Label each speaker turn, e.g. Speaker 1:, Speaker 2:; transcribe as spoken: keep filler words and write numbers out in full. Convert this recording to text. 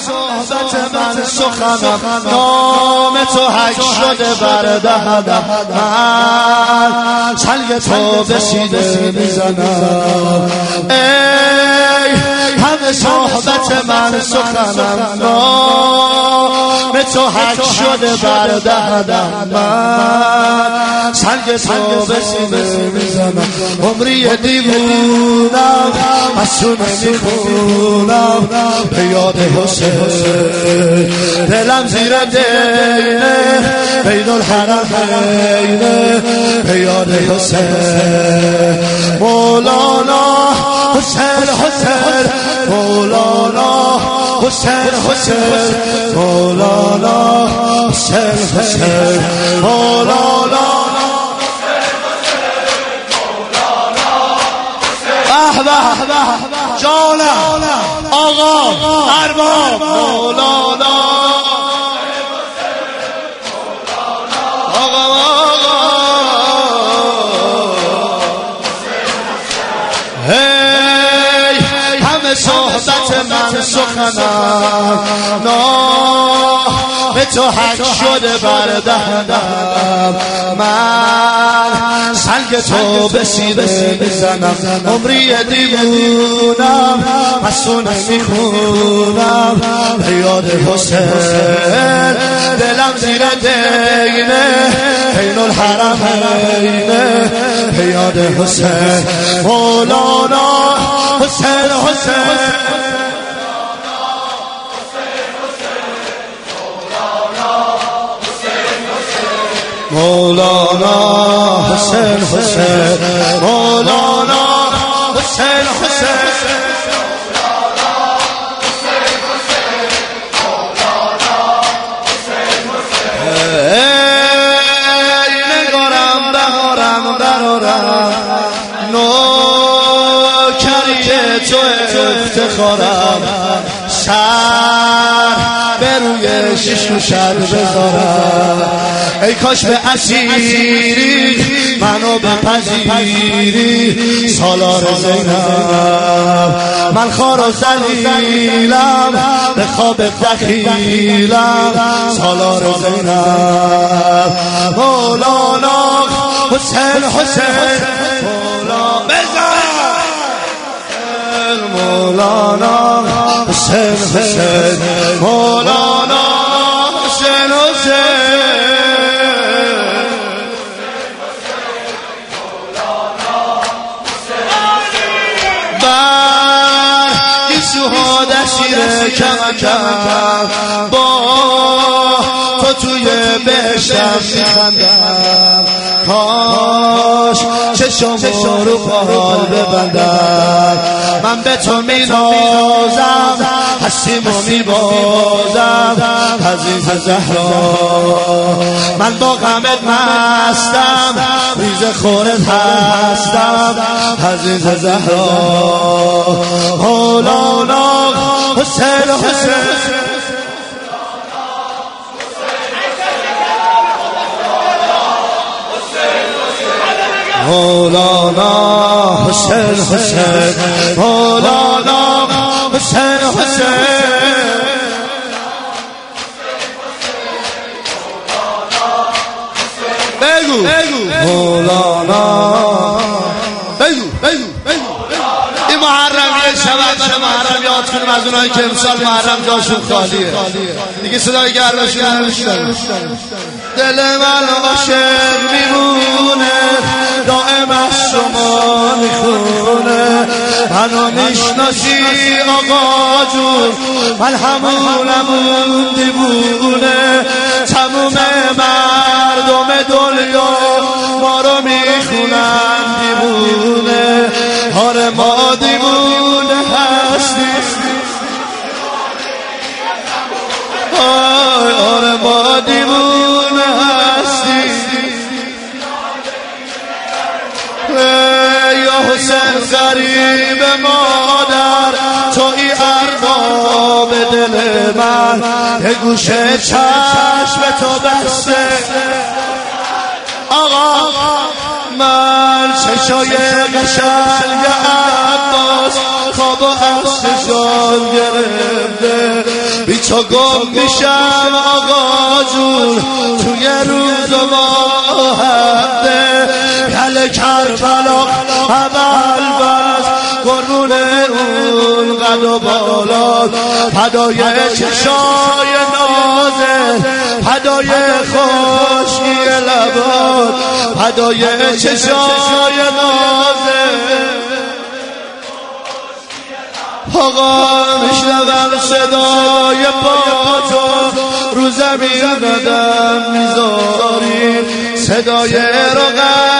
Speaker 1: صحبت من سخنم نام تو حک شده بر دهنم من چنگ تو به سینه میزنم ای همه صحبت من سخنم نام تو حک شده بر دهنم من چنگ تو به سینه میزنم عمری دیوونم مسونه میخونم به یاد حسین دلم زیر دینه بین الحرمینه به یاد حسین مولانا حسین حسین مولانا حسین حسین مولانا حسین حسین مولانا جانم آقا ارباب مولانا آقا آقا هی همه صحبت من سخنم نام تو حک شده بر دهنم من سنگ تو به سینه میزنم عمری دیوونم مسونه میخونم به یاد حسین دلم زیر دینه بین الحرمینه به یاد حسین مولانا حسین حسین مولانا حسین حسین مولانا حسین حسین ای نگارم بهارم برارم نوکری تو افتخارم سر به روی شیش و شر بذارم ای کاش به اسیری منو بپذیری سالار زینب من خار و ذلیلم به خواب دخیلم سالار زینب مولانا حسین حسین مولانا بزن مولانا حسین حسین مولانا حسین حسین دشیر کمکم با تو توی بهشتم میخندم کاش چشم رو پال ببندم من به تو مینازم هستیم و میبازم عزیز زهرا من با غمت مستم ریز خورت هستم عزیز زهرا مولانا حسین حسین مولانا حسین حسین مولانا حسین حسین بگو مولانا بگو بگو بگو این محرم یه شبت برای محرم یاد کنیم از اونایی که امسال محرم جاشون خالیه دیگه صدای گرمشون نمیشتن دل من عاشق میمونه دائم از شما میخونه منو میشناسی آقا جون من همونمون دیوونه تموم مردم دنیا ما رو میخونن دیوونه آره ما دیوونه هستیم آره ما دیوونه هستیم یا حسین غریب مادر توی ارباب دل من یه گوشه چشم تو بسته آقا من چشای قشنگ عباس خواب و از چشان گرفته بی تو گم میشم آقا جون توی روز و ماهده گل کربلا اول بس قربون اون قد و بالا فدای چشای نازه فدای خوشی لبات فدای چشای نازه آقا میشنوم صدای پاتو رو زمین قدم میذاری صدای رقم